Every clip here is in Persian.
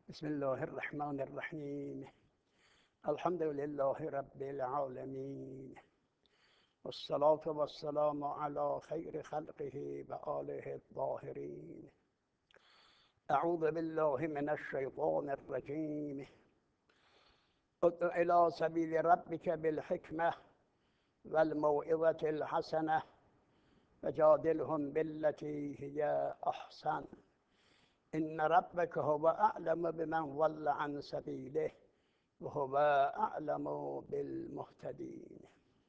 بسم الله الرحمن الرحیم. الحمد لله رب العالمین، والصلاة والسلام على خیر خلقه و آله الطاهرین. اعوذ بالله من الشیطان الرجیم. ادع الى سبیل ربک بالحکمة والموعظة الحسنة وجادلهم بالتي هي احسن. إن ربك هو أعلم بمن ضل عن سبيله وهو أعلم بالمهتدين.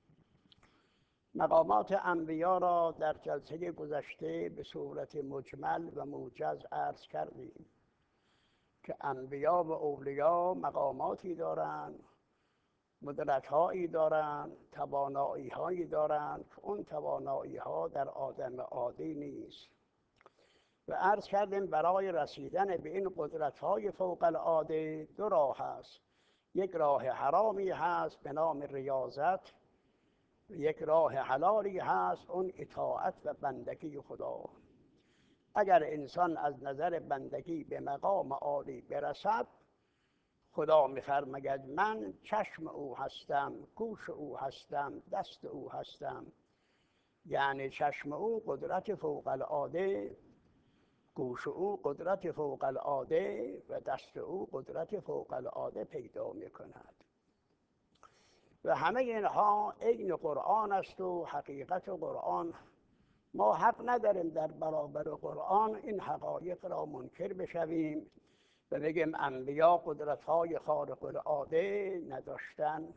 مقامات انبیا را در جلسه گذشته به صورت مجمل و موجز عرض کردیم که انبیا و اولیا مقاماتی دارند، قدرت‌هایی دارند، توانایی‌هایی دارند که اون توانایی‌ها در آدم عادی نیست. و عرض کردیم برای رسیدن به این قدرت‌های فوق العاده دو راه هست. یک راه حرامی هست به نام ریاضت و یک راه حلالی هست اون اطاعت و بندگی خدا. اگر انسان از نظر بندگی به مقام عالی برسد، خدا می‌فرماید من چشم او هستم، گوش او هستم، دست او هستم. یعنی چشم او قدرت فوق العاده، گوش او قدرت فوق العاده و دست او قدرت فوق العاده پیدا می کند. و همه اینها عین قرآن است و حقیقت قرآن. ما حق نداریم در برابر قرآن این حقایق را منکر بشویم و بگیم انبیا قدرت‌های خارق العاده نداشتند.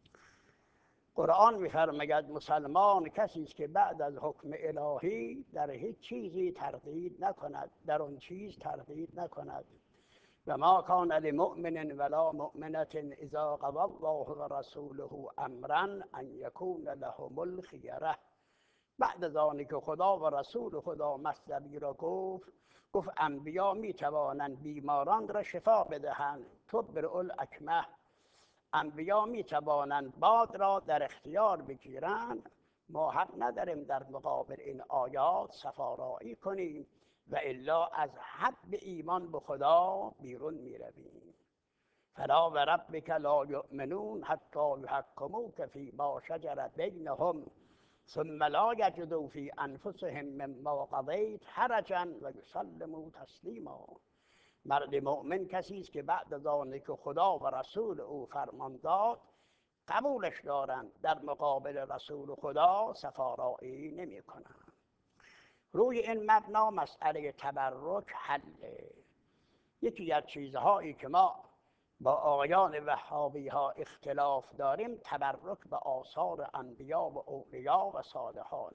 قرآن می‌فرماید مسلمان کسی است که بعد از حکم الهی در هیچ چیزی تردید نکند، در آن چیز تردید نکند. و ما کان لمؤمن ولا مؤمنة اذا قضى الله ورسوله امرا ان یکون لهم الخیرة. بعد از آنی که خدا و رسول خدا مطلبی را گفت انبیا میتوانند بیماران را شفا بدهند. تبرئ الاکمه. انبیا می توانند باد را در اختیار بگیرند. ما حق نداریم در مقابل این آیات سفارایی کنیم و الا از حد ایمان به خدا بیرون می رویم. فلا و ربک لا یؤمنون حتی یحکموک فیما شجر بینهم ثم لا یجدوا فی انفسهم مما قضیت حرجا و یسلموا تسلیما. مرد مؤمن کسی است که بعد از آنی که خدا و رسول او فرمان داد قبولش دارند، در مقابل رسول خدا سفارایی نمی کنند. روی این مبنا مسئله تبرک حله. یکی از چیزهایی که ما با آقایان وهابی ها اختلاف داریم تبرک به آثار انبیا و اولیا و صالحان.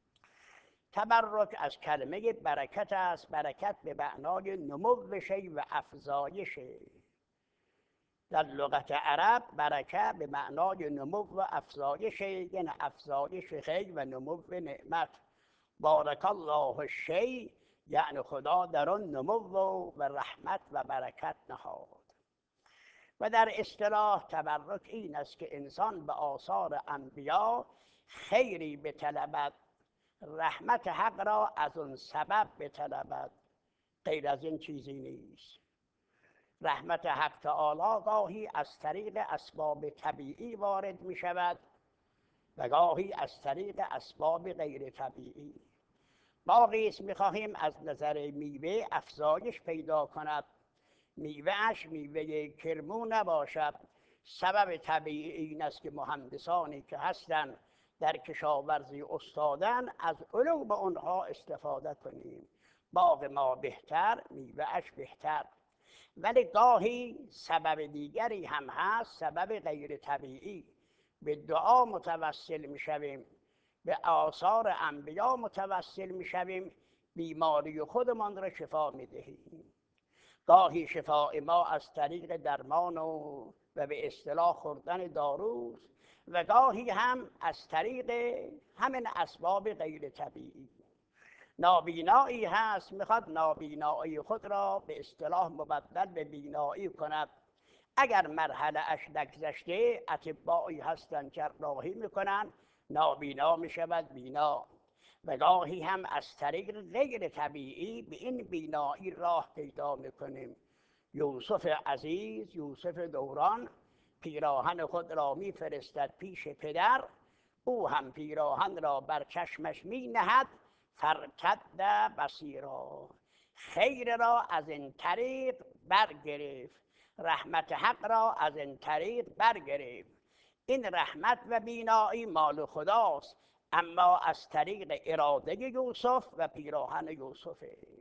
تبرک از کلمه برکت است. برکت به معنای نمو شی و افزایش. در لغت عرب برکت به معنای نمو و افزایش، یعنی افزایش خیر و نمو نعمت. بارک الله الشی یعنی خدا در آن نمو و رحمت و برکت نهاد. و در اصطلاح تبرک این است که انسان به آثار انبیا خیری بطلبد، رحمت حق را از اون سبب بطلبد. غیر از این چیزی نیست. رحمت حق تعالی گاهی از طریق اسباب طبیعی وارد می شود و گاهی از طریق اسباب غیر طبیعی. باقی است می خواهیم از نظر میوه افزایش پیدا کند. میوهش میوه کرمو نباشد. سبب طبیعی این است که مهندسانی که هستند در کشاورزی استادن از علوم اونها استفاده کنیم. باغ ما بهتر، میوهش بهتر. ولی گاهی سبب دیگری هم هست، سبب غیر طبیعی. به دعا متوسل میشویم، به آثار انبیا متوسل میشویم، بیماری خودمان را شفا میدهیم. گاهی شفای ما از طریق درمان و به اصطلاح خوردن داروست و گاهی هم از طریق همین اسباب غیر طبیعی. نابینایی هست میخواد نابینایی خود را به اصطلاح مبدل به بینایی کند. اگر مرحله اش نگذشته اطبایی هستند جراحی میکنن، نابینا میشود بینا. و گاهی هم از طریق غیر طبیعی به این بینایی راه پیدا میکنیم. یوسف عزیز، یوسف دوران، پیراهن خود را میفرستد پیش پدر، او هم پیراهن را بر چشمش می نهد، فرتد بصیرا. خیر را از این طریق برگرفت، رحمت حق را از این طریق برگرفت. این رحمت و بینایی مال خداست، اما از طریق اراده یوسف و پیراهن یوسف.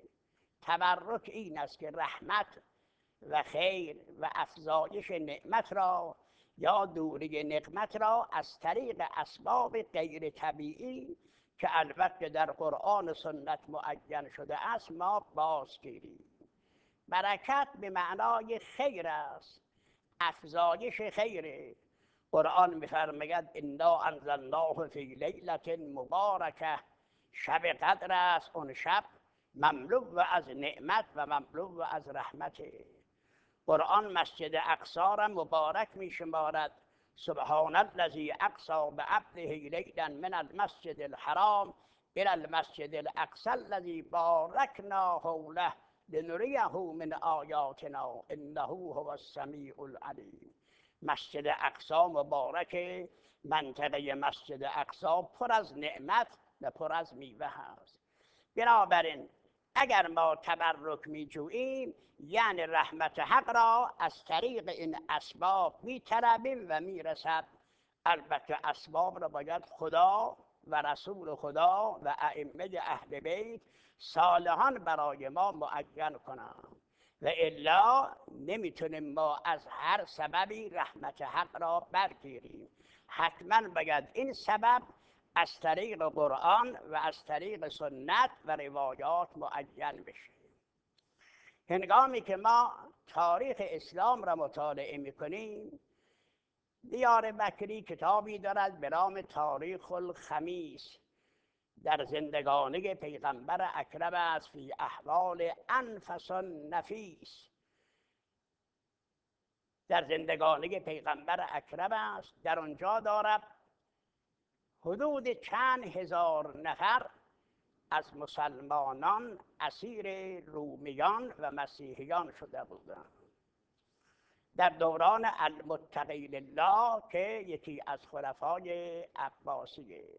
تبرک این است که رحمت و خیر و افزایش نعمت را یا دوری نقمت را از طریق اسباب غیر طبیعی که البته در قرآن و سنت معین شده است ما بازگیریم. برکت به معنای خیر است، افزایش خیر. قرآن می‌فرماید انا انزلناه فی لیلة مبارکه، شب قدر است اون شب مملو از نعمت و مملو از رحمت. قرآن مسجد اقصی را مبارک می‌شمارد. سبحان الذی اقصی بعبده لیلا من المسجد الحرام الی المسجد الاقصی الذی بارکنا حوله لنریه من آیاتنا انه هو السمیع العلیم. مسجد اقصی مبارک، منطقه مسجد اقصی پر از نعمت و پر از میوه هست. بنابراین اگر ما تبرک میجوییم یعنی رحمت حق را از طریق این اسباب میطلبیم و میرسد. البته اسباب را باید خدا و رسول خدا و ائمه اهل بیت صالحان برای ما معین کنند و الا نمیتونیم ما از هر سببی رحمت حق را برگیریم. حتما باید این سبب از طریق قرآن و از طریق سنت و روایات معین بشه. هنگامی که ما تاریخ اسلام را مطالعه میکنیم، دیار بکری کتابی دارد به نام تاریخ الخمیس، در زندگانی پیغمبر اکرم است، فی احوال انفس نفیس. در زندگانی پیغمبر اکرم است، در آنجا دارد حدود چند هزار نفر از مسلمانان اسیر رومیان و مسیحیان شده بودند در دوران المتقی لله که یکی از خلفای عباسیه.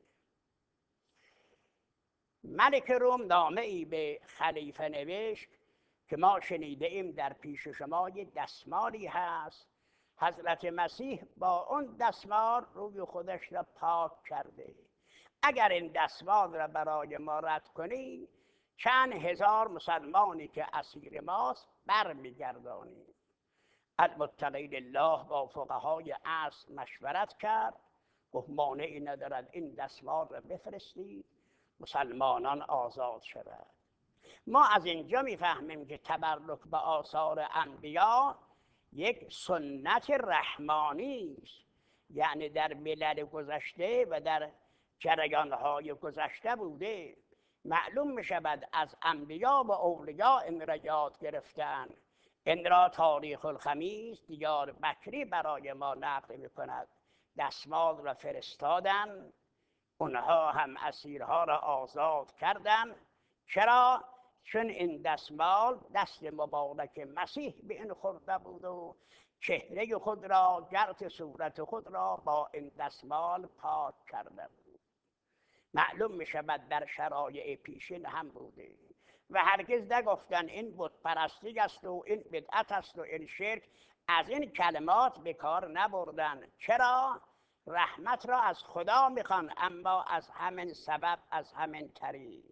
ملک روم نامه ای به خلیفه نوشت که ما شنیده ایم در پیش شما یه دستمالی هست، حضرت مسیح با اون دستمال روی خودش را پاک کرده، اگر این دستمال را برای ما رد کنی چند هزار مسلمانی که اسیر ماست برمیگردانی. المتقی لله با فقهای عصر مشورت کرد، گفت مانعی ندارد این دستمال را بفرستید مسلمانان آزاد شود. ما از اینجا میفهمیم که تبرک به آثار انبیا یک سنت رحمانی است، یعنی در ملل گذشته و در جریانهای گذشته بوده. معلوم می شود از انبیا و اولیاء این را یاد گرفتن. این را تاریخ الخمیس دیار بکری برای ما نقل می کند. دستمال را فرستادن، اونها هم اسیرها را آزاد کردن. چرا؟ چون این دستمال دست مبارک مسیح به این خورده بود و چهره خود را، گرد صورت خود را با این دستمال پاک کرده بود. معلوم می شود در شرایع پیشین هم بوده و هرگز نگفتن این بت پرستی است و این بدعت است و این شرک. از این کلمات به کار نبردن. چرا؟ رحمت را از خدا میخوان، اما از همین سبب، از همین طریق.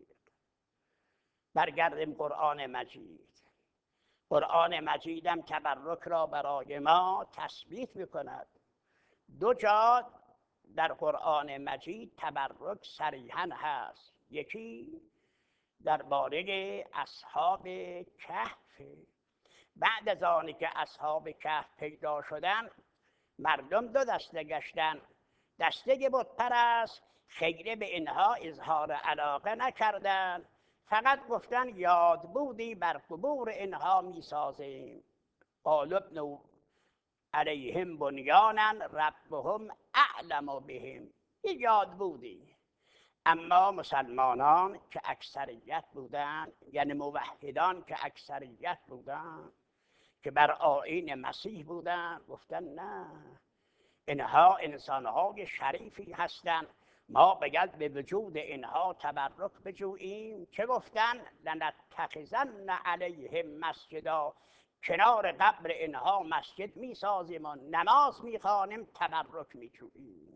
برگردیم قرآن مجید. قرآن مجیدم تبرک را برای ما تثبیت میکند. دو جا در قرآن مجید تبرک صریحاً هست. یکی درباره اصحاب کهف. بعد از آنی که اصحاب کهف پیدا شدن مردم دو دسته گشتن. دسته بت پرست خیره به اینها اظهار علاقه نکردند، فقط گفتن یاد بودی بر قبور اینها میسازیم. قالوا ابنوا علیهم بنیانا ربهم اعلم بهم. این یاد بودی. اما مسلمانان که اکثریت بودند، یعنی موحدان که اکثریت بودند، که بر آیین مسیح بودن گفتن نه، اینها انسانهای شریفی هستند، ما باید به وجود اینها تبرک بجوییم. چه گفتن؟ لنتخذن علیهم مسجدا، کنار قبر اینها مسجد میسازیم و نماز میخوانیم، تبرک میجوییم.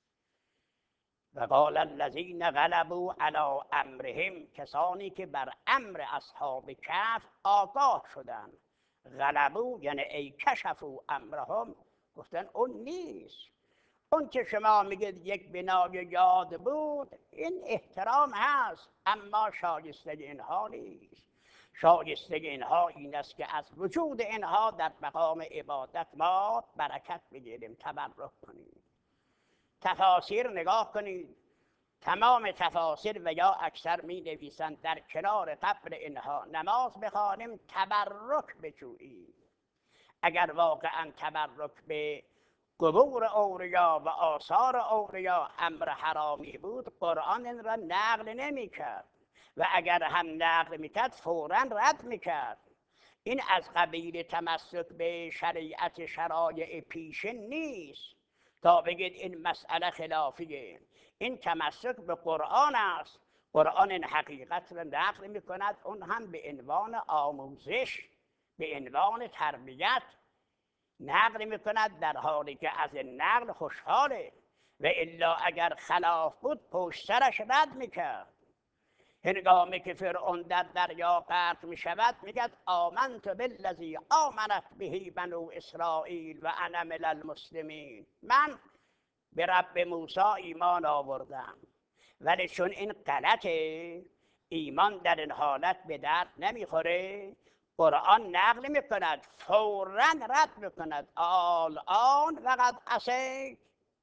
و قال الذین غلبوا علی امرهم، کسانی که بر امر اصحاب کهف آگاه شدند. غلبوا یعنی ای کشفوا امرهم، گفتن اون نیست. اون که شما میگید یک بنای یاد بود، این احترام هست، اما شایسته اینها نیست. شایسته اینها این است که از وجود اینها در مقام عبادت ما برکت بگیریم، تبرک کنیم. تفاسیر نگاه کنید، تمام تفاسیر و یا اکثر می نویسند در کنار قبر اینها نماز بخوانیم، تبرک بجوییم. اگر واقعا تبرک به قبور اولیا و آثار اولیا امر حرامی بود، قرآن این را نقل نمی کرد و اگر هم نقل می کرد فوراً رد می کرد. این از قبیل تمسک به شریعت شرایع پیشین نیست تا بگید این مسئله خلافیه. این تمسک به قرآن است. قرآن این حقیقت را نقل می کند، اون هم به عنوان آموزش، به عنوان تربیت نقل می کند، در حالی که از این نقل خوشحاله، و الا اگر خلاف بود پشت سرش رد می کرد. هنگامی که فرعون در دریا غرق می شود میگد آمنت بالذی آمنت به بنو اسرائیل و انا من المسلمین، من به رب موسی ایمان آوردم. ولی چون این غلطه، ایمان در این حالت به درد نمیخوره، قرآن نقل میکند فوراً رد میکند الان وقد عصیت.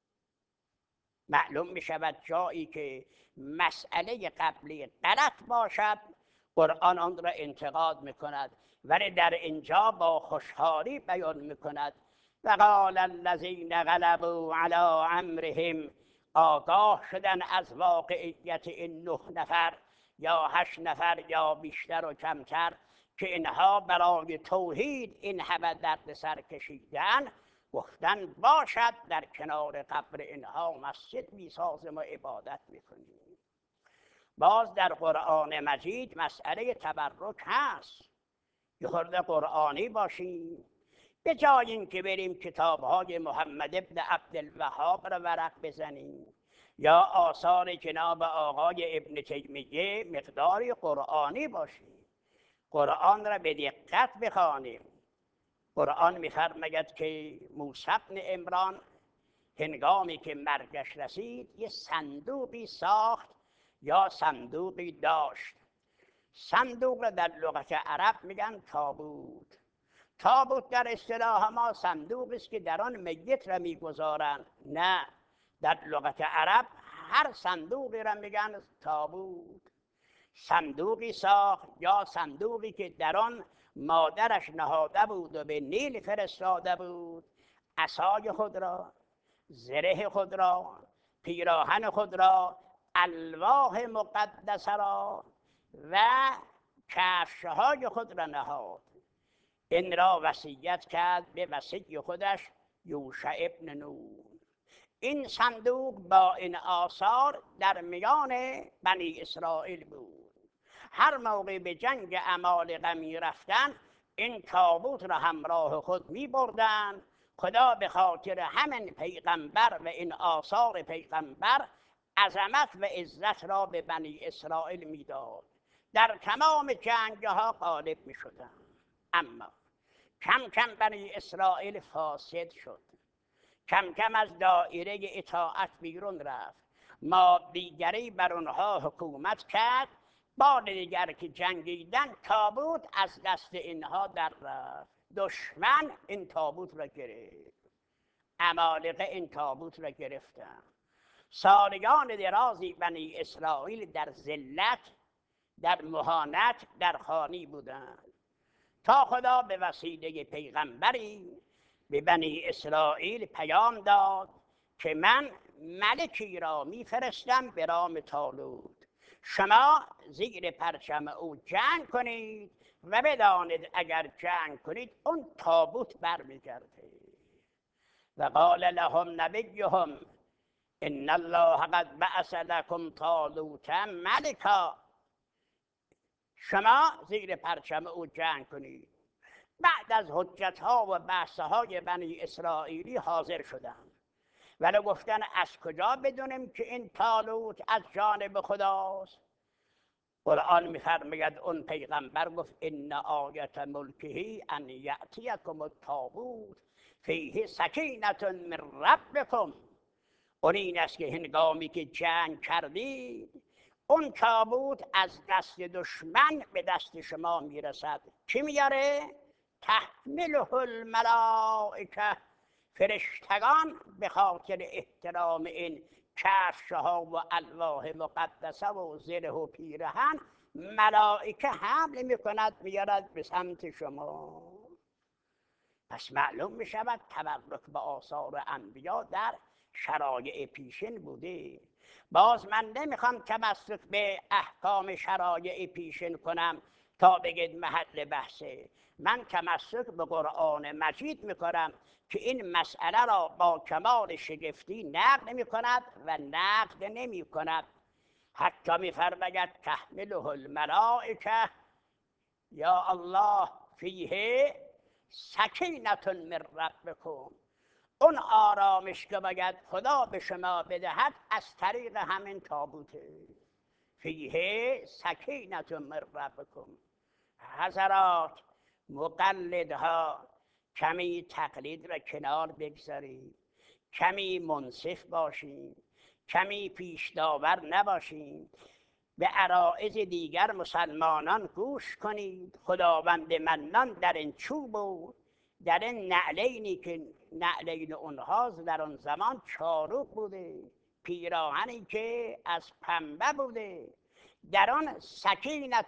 معلوم میشود جایی که مسئله قبلی غلط باشد قرآن آن را انتقاد میکند، ولی در اینجا با خوشحالی بیان میکند و قال الذین غلبوا علی امرهم، آگاه شدن از واقعیت این 9 نفر یا 8 نفر یا بیشتر و کمتر که اینها برای توحید این همه درد سر کشیدن، گفتن باشد در کنار قبر اینها مسجد میسازیم و عبادت میکنیم. باز در قرآن مجید مسئله تبرک هست. یه خورده قرآنی باشیم، به جای اینکه بریم کتاب‌های محمد ابن عبدالوهاب را ورق بزنیم یا آثار جناب آقای ابن تیمیه، مقداری قرآنی باشیم، قرآن را به دقت بخوانیم. قرآن می‌فرماید که موسی بن عمران هنگامی که مرگش رسید یه صندوقی ساخت یا صندوقی داشت. صندوق را در لغت عرب میگن تابوت. تابوت در اصطلاح ما صندوقی است که در آن میت را میگذارند. نه، در لغت عرب هر صندوقی را میگن تابوت. صندوقی ساخت یا صندوقی که در آن مادرش نهاده بود و به نیل فرستاده بود عصای خود را، زره خود را، پیراهن خود را، الواح مقدسه را و کفشهای خود را نهاد. این را وصیت کرد به وصی خودش یوشع ابن نون. این صندوق با این آثار در میان بنی اسرائیل بود. هر موقع به جنگ عمالقه می رفتن این تابوت را همراه خود می بردن. خدا به خاطر همین پیغمبر و این آثار پیغمبر عظمت و عزت را به بنی اسرائیل می داد. در تمام جنگها غالب می شدن. اما کم کم بنی اسرائیل فاسد شد، کم کم از دایره اطاعت بیرون رفت، مادیگری بر اونها حکومت کرد. بار دیگر که جنگیدن تابوت از دست اینها در رفت. دشمن این تابوت را گرفت، عمالقه این تابوت را گرفتن. سالیان درازی بنی اسرائیل در ذلت، در مهانت، در خانی بودند تا خدا به وسیله پیغمبری به بنی اسرائیل پیام داد که من ملکی را میفرستم به نام طالوت. شما زیر پرچم او جنگ کنید و بدانید اگر جنگ کنید اون تابوت برمیگرده. و قال لهم نبیهم ان الله قد بعث لكم طالوت ملکا. شما زیر پرچم او جنگ کنید. بعد از حجت ها و بحث های بنی اسرائیلی حاضر شدند، ولی گفتن از کجا بدونیم که این طالوت از جانب خداست؟ قرآن میفرماید اون پیغمبر گفت ان آیت ملکه ان یأتیکم التابوت فیه سکینة من ربکم. اون این است که هنگامی که جنگ کردید اون تابوت از دست دشمن به دست شما میرسد. کی میاره؟ تحمله الملائکه. فرشتگان به خاطر احترام این کفش ها و الواح مقدسه و زره و پیرهن، ملائکه حمل میکند میارد به سمت شما. پس معلوم میشود تبرک به آثار انبیا در شرایع پیشین بوده. باز من نمیخوام تمسک به احکام شرایع پیشین کنم تا بگید محل بحثه. من تمسک به قرآن مجید میکنم که این مسئله را با کمال شگفتی نقد میکند و نقد نمیکند. حتی میفرماید تحمله الملائکه یا الله فیه سکینة من ربکم. اون آرامش که باید خدا به شما بدهد از طریق همین تابوته. فیه سکینة من ربکم. حضرات مقلدها کمی تقلید را کنار بگذارید، کمی منصف باشید، کمی پیش داور نباشید، به عرایض دیگر مسلمانان گوش کنید. خداوند منان در این چوب و در این نعلینی که نعلین اونها در اون زمان چارق بوده، پیراهنی که از پنبه بوده، در آن سکینة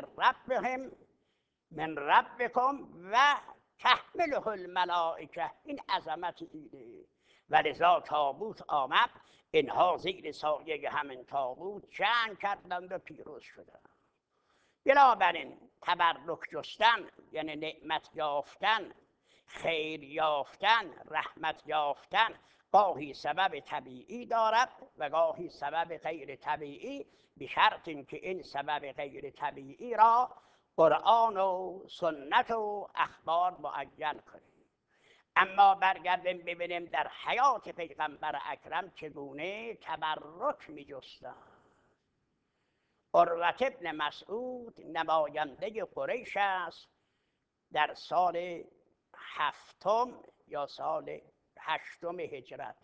من ربکم و تحمله الملائکه. این عظمت ایده. و لذا تابوت آمد، اینها زیر سایه همین تابوت جنگ کردند و پیروز شدند. بنابراین تبرک جستن یعنی نعمت یافتن، خیر یافتن، رحمت یافتن، گاهی سبب طبیعی دارد و گاهی سبب غیر طبیعی، به شرط اینکه این سبب غیر طبیعی را قرآن و سنت و اخبار معین کنیم. اما برگردیم ببینیم در حیات پیغمبر اکرم چگونه تبرک می جستند. عروة ابن مسعود نماینده قریش است. در سال 7 یا سال 8 هجرت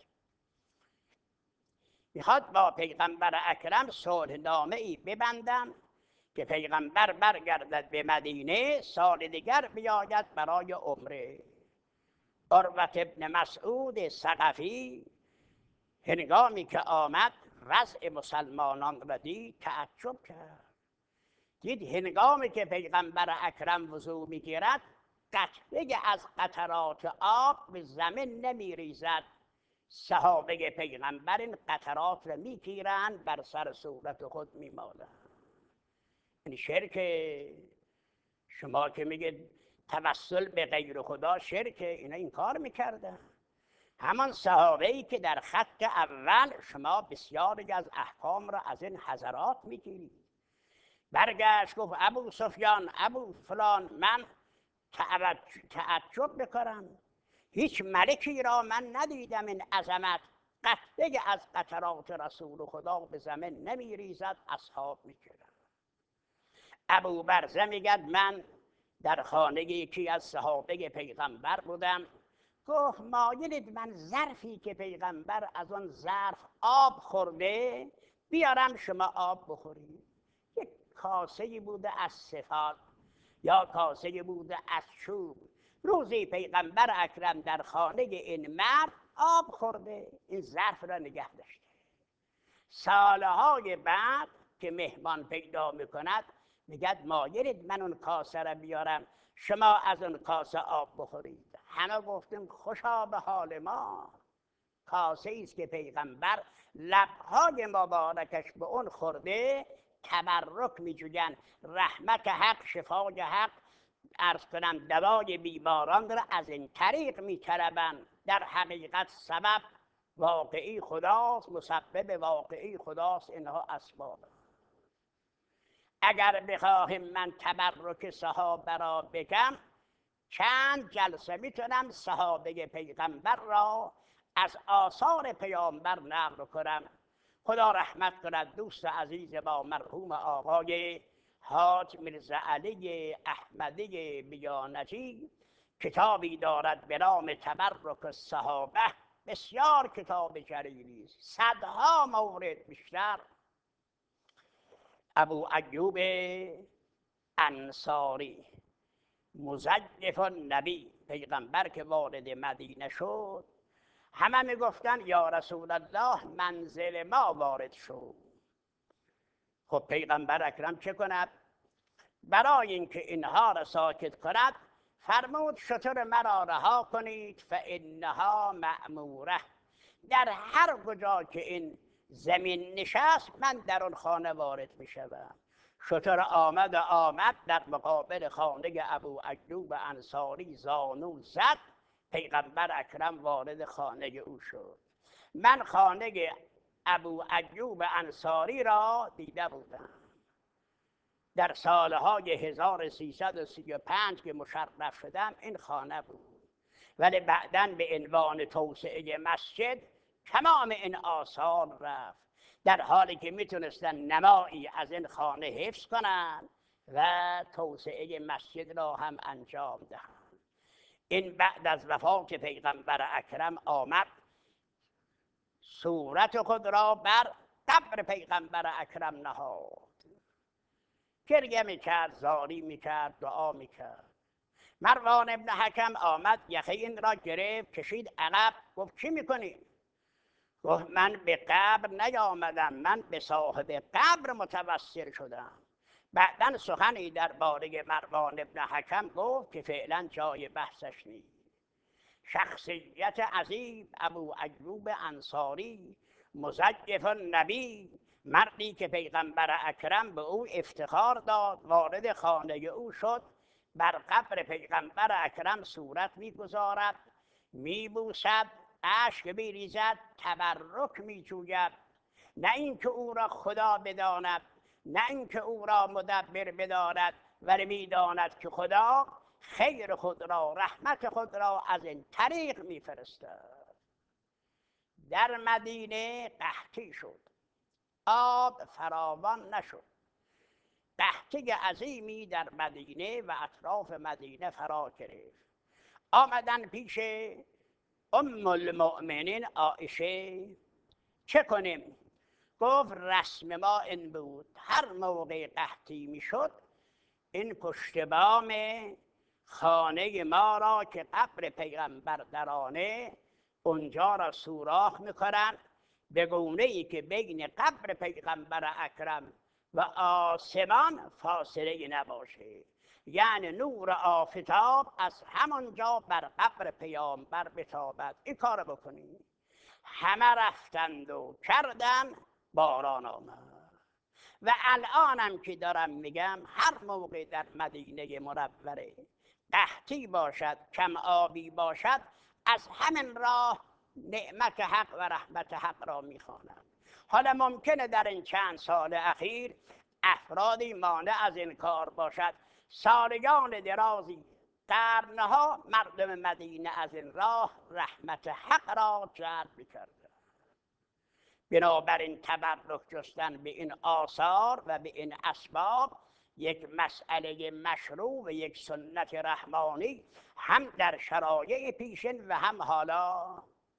میخواد با پیغمبر اکرم صلح نامه ای ببندم که پیغمبر برگردد به مدینه، سال دیگر بیاید برای عمره. عروة ابن مسعود ثقفی هنگامی که آمد وضع مسلمانان را دید، تعجب کرد. دید هنگامی که پیغمبر اکرم وضو میگیرد قطره از قطرات آب به زمین نمیریزد. صحابه پیغمبر این قطرات را میگیرند بر سر صورت خود میمالند. این شرک. شما که میگید توسل به غیر خدا شرک، اینا این کار میکردن. همان صحابه‌ای که در خط اول شما بسیاری از احکام را از این حضرات میگیرید. برگشت گفت ابو سفیان، ابو فلان، من تعجب میکنم، هیچ ملکی را من ندیدم این عظمت، قطره از قطرات رسول خدا به زمین نمیریزد، اصحاب میگیرن. ابو برزه میگد من در خانه یکی از صحابه پیغمبر بودم، گفت مایلید من ظرفی که پیغمبر از آن ظرف آب خورده بیارم شما آب بخورید. یک کاسه بوده از سفال یا کاسه بوده از چوب. روزی پیغمبر اکرم در خانه این مرد آب خورده، این ظرف را نگه داشته. سالهای بعد که مهمان پیدا میکند میگد مایلید من اون کاسه را بیارم شما از اون کاسه آب بخورید. همه گفتیم خوشا به حال ما. کاسه است که پیغمبر لبهای مبارکش به اون خورده، تبرک میجوین، رحمت حق، شفای حق عرض کنم دوای بیماران را از این طریق میطلبند. در حقیقت سبب واقعی خداست، مسبب واقعی خداست، اینها اسباب. اگر بخواهیم من تبرک صحابه را بگم، چند جلسه میتونم صحابه پیغمبر را از آثار پیامبر نقل کنم. خدا رحمت کند دوست عزیز ما مرحوم آقای حاج میرزا علی احمدی بیانجی کتابی دارد به نام تبرک الصحابه. بسیار کتاب جلیلی است، صدها مورد بیشتر. ابو ایوب انصاری مزیف النبی، پیغمبر که وارد مدینه شد همه میگفتن یا رسول الله منزل ما وارد شد. خب پیغمبر اکرم چه کند؟ برای اینکه اینها را ساکت کند فرمود شتر مرا رها کنید فانها مأموره. در هر کجا که این زمین نشست من در آن خانه وارد میشوم. شتر آمد در مقابل خانه ابو ایوب انصاری زانو زد. پیغمبر اکرم وارد خانه او شد. من خانه ابو ایوب انصاری را دیده بودم در سالهای 1335 که مشرف شدم. این خانه بود، ولی بعداً به عنوان توسعه مسجد تمام این آثار رفت، در حالی که میتونستن نمایی از این خانه حفظ کنند و توسعه مسجد را هم انجام دهند. این بعد از وفات پیغمبر اکرم آمد صورت خود را بر قبر پیغمبر اکرم نهاد، گریه میکرد، زاری میکرد، دعا میکرد. مروان ابن حکم آمد یخه این را گرفت کشید عقب. گفت چی میکنی؟ گفت من به قبر نیامدم، من به صاحب قبر متوسل شدم. بعداً سخنی درباره مروان ابن حکم گفت که فعلا جای بحثش نیست. شخصیت عظیم ابو ایوب انصاری مزیف النبی، مردی که پیغمبر اکرم به او افتخار داد، وارد خانه او شد، بر قبر پیغمبر اکرم صورت میگذارد، میبوسد، اشک میریزد، تبرک میجوید. نه اینکه او را خدا بداند، نه اینکه او را مدبر بداند، ولی میداند که خدا خیر خود را، رحمت خود را از این طریق میفرستد. در مدینه قحطی شد، آب فراوان نشد. قحطی عظیمی در مدینه و اطراف مدینه فرا گرفت. آمدن پیش ام المؤمنین عایشه چه کنیم؟ گفت رسم ما این بود هر موقع قحطی میشد این پشت بام خانه ما را که قبر پیغمبر درانه، اونجا را سوراخ میکنند به گونه‌ای که بین قبر پیغمبر اکرم و آسمان فاصله نباشه، یعنی نور آفتاب از همانجا بر قبر پیامبر بتابد. این کار بکنید. همه رفتند و کردن، باران آمد. و الانم که دارم میگم هر موقع در مدینه منوره قحطی باشد، کم آبی باشد، از همین راه نعمت حق و رحمت حق را میخوانند. حالا ممکنه در این چند سال اخیر افرادی مانع از این کار باشد. سالیان درازی، قرنها مردم مدینه از این راه رحمت حق را جلب میکرد. بنابراین تبرک جستن به این آثار و به این اسباب یک مسئله مشروع و یک سنت رحمانی هم در شرایع پیشین و هم حالا.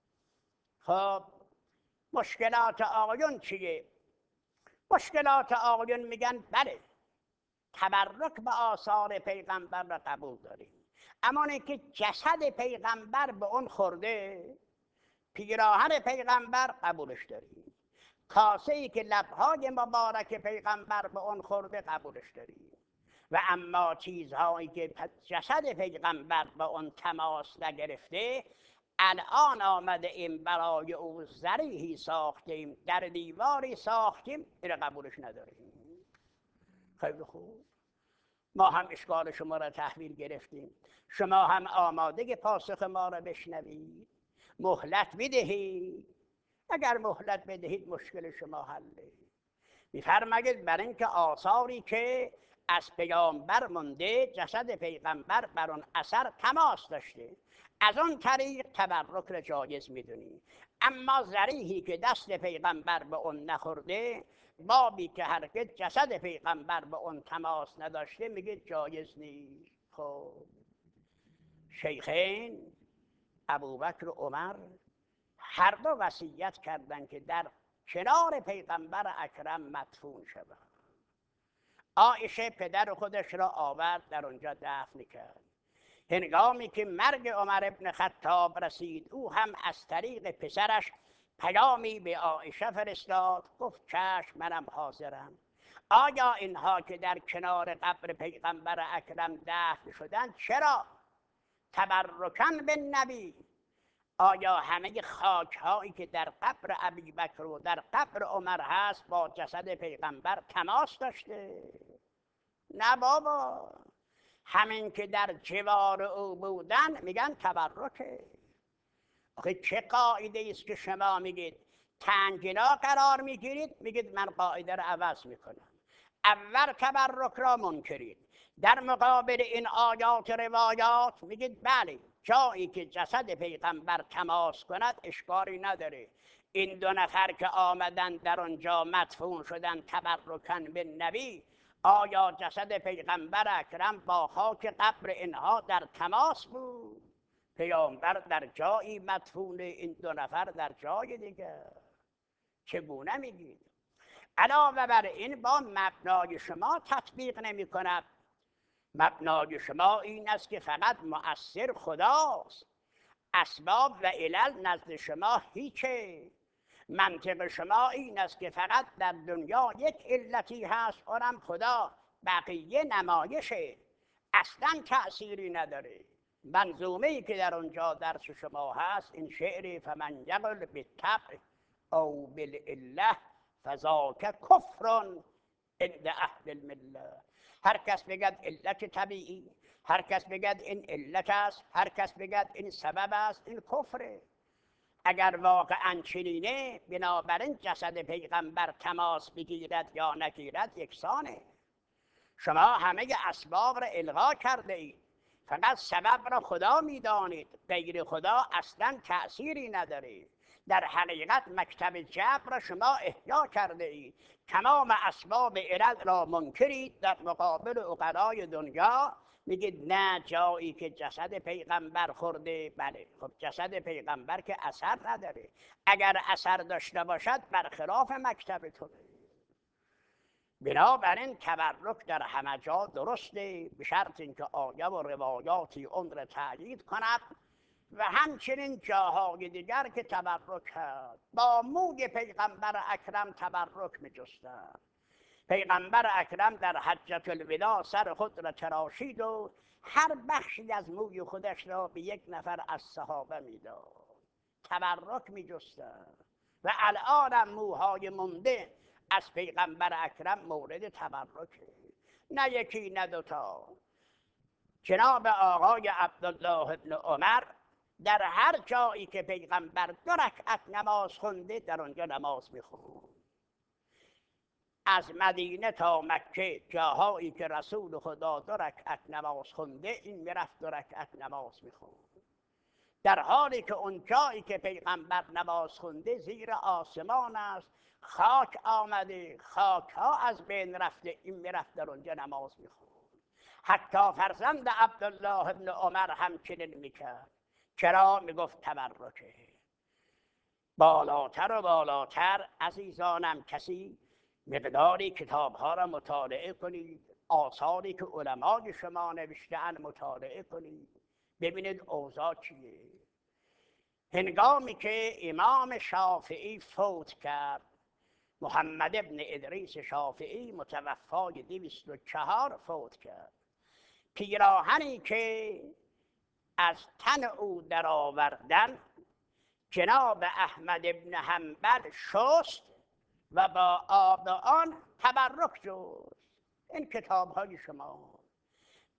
خب مشکلات آقایون چیه؟ مشکلات آقایون میگن بله تبرک به آثار پیغمبر را قبول داریم، اما اینکه جسد پیغمبر به اون خورده، پیراهن پیغمبر قبولش داریم، کاسه ای که لبهای مبارک پیغمبر به اون خورده قبولش داریم، و اما چیزهایی که جسد پیغمبر به اون تماس نگرفته، الان آمده این برای او ذریحی ساختیم، در دیواری ساختیم، این قبولش نداریم. خیلی خوب. ما هم اشکال شما را تحویل گرفتیم. شما هم آماده پاسخ ما را بشنوید، مهلت بدهید. اگر مهلت بدهید مشکل شما حله. می‌فرماید بر اینکه آثاری که از پیامبر مونده، جسد پیغمبر بر آن اثر تماس داشته، از آن طریق تبرک را جایز میدونی. اما ذریحی که دست پیغمبر به اون نخورده، بابی که هرگز جسد پیغمبر به اون تماس نداشته، میگه جایز نیست. خب شیخین ابوبکر و عمر هر دو وصیت کردند که در کنار پیغمبر اکرم مدفون شود. عایشه پدر خودش را آورد در اونجا دفن کرد. هنگامی که مرگ عمر ابن خطاب رسید، او هم از طریق پسرش پیامی به عایشه فرستاد، گفت چشم منم حاضرم. آیا اینها که در کنار قبر پیغمبر اکرم دفن شدند چرا؟ تبرکن به نبی. آیا همه خاک هایی که در قبر ابوبکر و در قبر عمر هست با جسد پیغمبر تماس داشته؟ نه بابا، همین که در جوار او بودن میگن تبرکه. آخه چه قاعده است که شما میگید تنگنا قرار میگیرید، میگید من قاعده رو عوض میکنم. اول تبرک را منکرید، در مقابل این آیات روایات میگید بله جایی که جسد پیغمبر تماس کند اشکالی نداره. این دو نفر که آمدن در آنجا مدفون شدن تبرکن به نبی، آیا جسد پیغمبر اکرم با خاک قبر اینها در تماس بود؟ پیامبر در جایی مدفونه، این دو نفر در جای دیگر. چگونه میگید؟ علاوه بر این با مبنای شما تطبیق نمی کند. مبنای شما این است که فقط مؤثر خداست، اسباب و علل نزد شما هیچه. منطق شما این است که فقط در دنیا یک علتی هست، اونم خدا، بقیه نمایشه، اصلا تأثیری نداره. منظومه ای که در اونجا درس شما هست این شعر فمن یقل بالطبع او بالعله فذاک کفر عند اهل المله. هر کس بگد علت طبیعی، هر کس بگد این علت است، هر کس بگد این سبب است، این کفره. اگر واقعا چنینه بنابراین جسد پیغمبر تماس بگیرد یا نگیرد یکسانه. شما همه اسباب را الغا کرده اید، فقط سبب را خدا میدانید، غیر خدا اصلا تأثیری نداره. در حقیقت مکتب جبر را شما احیا کرده اید، تمام اسباب علل را منکرید، در مقابل عقلای دنیا میگید نه جایی که جسد پیغمبر خورده. بله خب جسد پیغمبر که اثر نداره، اگر اثر داشته باشد برخلاف مکتب تو. بنابراین تبرک در همه جا درسته، به شرط اینکه آیه و روایاتی اون را تأیید کند و همچنین جاهای دیگر که تبرک هست. با موی پیغمبر اکرم تبرک می‌جستند. پیغمبر اکرم در حجة الوداع سر خود را تراشید و هر بخشی از موی خودش را به یک نفر از صحابه میداد، تبرک می‌جستند. و الان موهای مونده از پیغمبر اکرم مورد تبرکه، نه یکی نه دوتا. جناب آقای عبدالله ابن عمر در هر جایی که پیغمبر 2 رکعت نماز خونده در آنجا نماز میخوند. از مدینه تا مکه جاهایی که رسول خدا 2 رکعت نماز خونده، این میرفت 2 رکعت نماز میخوند. در حالی که اون جایی که پیغمبر نماز خونده زیر آسمان است، خاک آمده، خاک ها از بین رفته، این میرفت در اونجا نماز میخوند. حتی فرزند عبدالله ابن عمر همچنین میکرد. چرا؟ میگفت تبرکه. بالاتر و بالاتر عزیزانم کسی مقداری کتاب ها را مطالعه کنید، آثاری که علمای شما نوشته‌اند مطالعه کنید، ببینید اوضاع چیه. هنگامی که امام شافعی فوت کرد، محمد ابن ادریس شافعی متوفای 204 فوت کرد. پیراهنی که از تن او در آوردن جناب احمد ابن حنبل شست و با آب آن تبرک جست. این کتاب های شما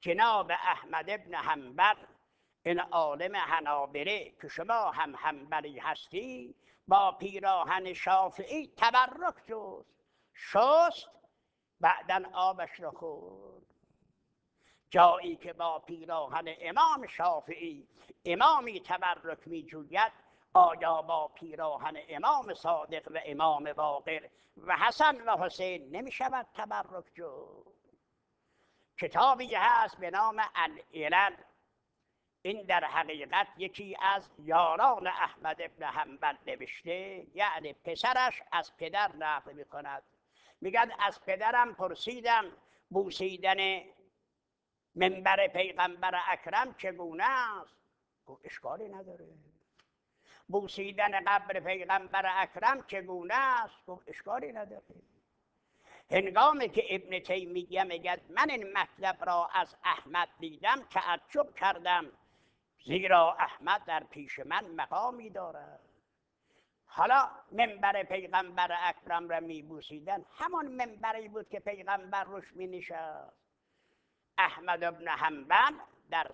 جناب احمد ابن حنبل این عالم حنابله که شما هم حنبلی هستی با پیراهن شافعی تبرک شست بعداً آبش را خورد. جایی که با پیراهن امام شافعی امامی تبرک می جوید، آیا با پیراهن امام صادق و امام باقر و حسن و حسین نمی شود تبرک جوید؟ کتابی هست به نام العلل، این در حقیقت یکی از یاران احمد ابن حنبل نوشته، یعنی پسرش از پدر نقل می کند. میگن از پدرم پرسیدم بوسیدن منبر پیغمبر اکرم چگونه است؟ گفت اشکالی نداره. بوسیدن قبر پیغمبر اکرم چگونه است؟ گفت اشکالی نداره. هنگامی که ابن تیمیه میگه من این مطلب را از احمد دیدم تعجب کردم، زیرا احمد در پیش من مقامی دارد. حالا منبر پیغمبر اکرم را میبوسیدن، همان منبری بود که پیغمبر روش مینشست. احمد ابن حنبل در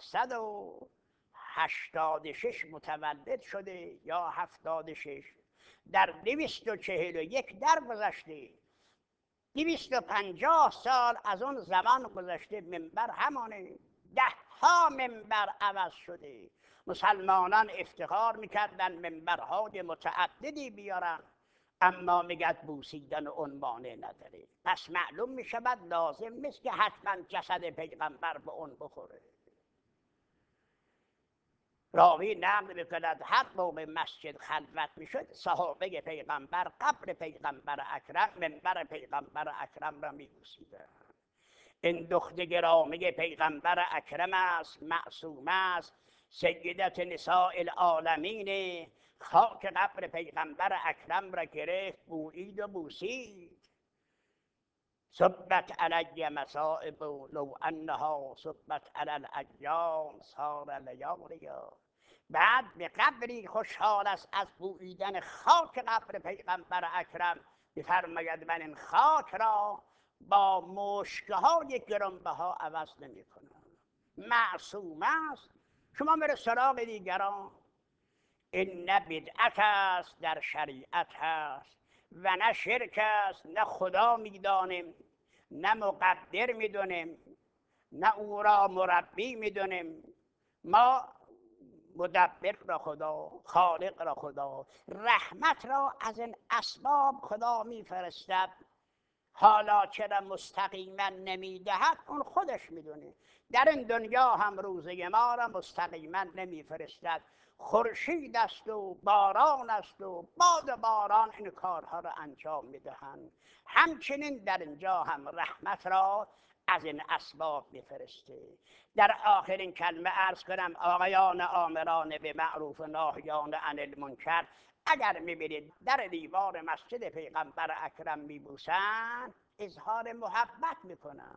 186 متولد شده یا 76، در 241 درگذشته، 250 سال از اون زمان گذشته، منبر همانه، 10 منبر عوض شده. مسلمانان افتخار میکردن منبرهای متعددی بیارن، اما میگد بوسیدن عنوانه نداره. پس معلوم میشود لازم نیست که حتما جسد پیغمبر به اون بخوره. راوی نقل میکند هر موقع مسجد خلوت میشد، صحابه پیغمبر قبر پیغمبر اکرم، منبر پیغمبر اکرم را میبوسیدن. این دختر گرامی پیغمبر اکرم است، معصوم است، سیدت نساء العالمین. خاک قبر پیغمبر اکرم را گرفت، بویید و بوسید. صبت علی مصائب لو انها صبت علی الایام صار لیالیا. بعد به قدری خوشحال است از بوییدن خاک قبر پیغمبر اکرم، می‌فرماید من این خاک را با مشک‌های گرانبها عوض نمی‌کنم. معصوم است. شما میره سراغ دیگران. این نه بدعت است در شریعت هست و نه شرک است، نه خدا میدانیم، نه مقدر میدونیم، نه او را مربی میدونیم. ما مدبر را خدا، خالق را خدا، رحمت را از این اسباب خدا میفرستد. حالا چرا مستقیما نمیدهد اون خودش میدونه. در این دنیا هم روزه ما را مستقیما نمیفرستد. خورشید است و باران است و باد و باران این کارها را انجام میدهند. همچنین در اینجا هم رحمت را از این اسباب میفرسته. در آخرین کلمه عرض کنم آقایان آمران به معروف و ناهیان عن المنکر، اگر میبینید در دیوار مسجد پیغمبر اکرم میبوسن، اظهار محبت میکنن.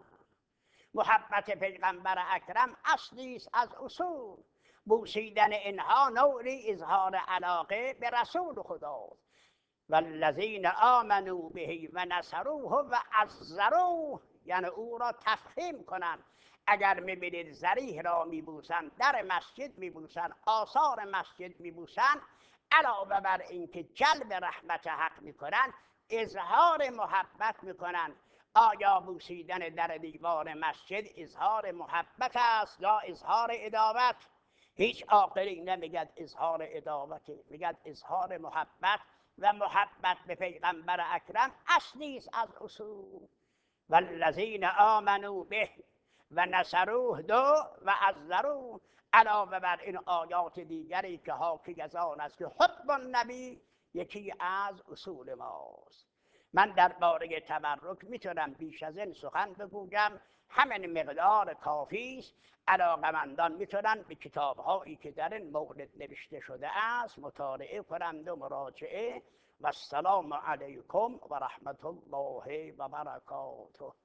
محبت پیغمبر اکرم اصلی است از اصول. بوسیدن اینها نوعی اظهار علاقه به رسول خداست. والذین آمنوا به و نصروه و عزروه، یعنی او را تفخیم کنند. اگر میبینید ضریح را میبوسن، در مسجد میبوسن، آثار مسجد میبوسن، علاوه بر اینکه جلب رحمت حق میکنن، اظهار محبت میکنن. آیا بوسیدن در دیوار مسجد اظهار محبت است یا اظهار عداوت؟ هیچ عاقلی نمیگد اظهار عداوت، میگد اظهار محبت، و محبت به پیغمبر اکرم اصلی است از اصول. والذین آمنوا به و نصروه دو و عزروه. علاوه بر این آیات دیگری که حاکی از آن است که حب النبی یکی از اصول ماست. من درباره تبرک میتونم بیش از این سخن بگویم، همین مقدار کافی است. علاقمندان میتونن به کتاب‌هایی که در این مورد نوشته شده است مطالعه کنند و مراجعه. و السلام علیکم و رحمت الله و برکاته.